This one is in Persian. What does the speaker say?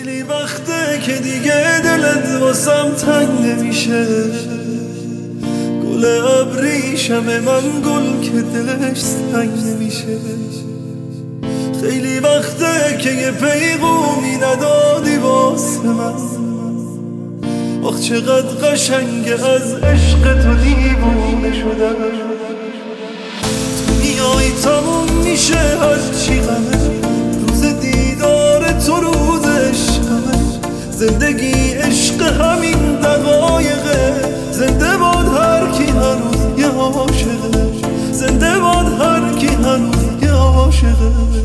خیلی وقته که دیگه دلت واسم تنگ نمیشه، گل ابریشم من گل که دلش سنگ نمیشه. خیلی وقته که یه پیغومی ندادی واسه من، آخ چقدر قشنگه از عشق تو دیوونه شدم. تو میایی تموم میشه هرچی غمه، روز دیدار تو روز عشقمه. زندگی عشق همین دقایقه، زنده باد هر کی هنوز یه عاشقه، زنده باد هر کی هنوز یه عاشقه.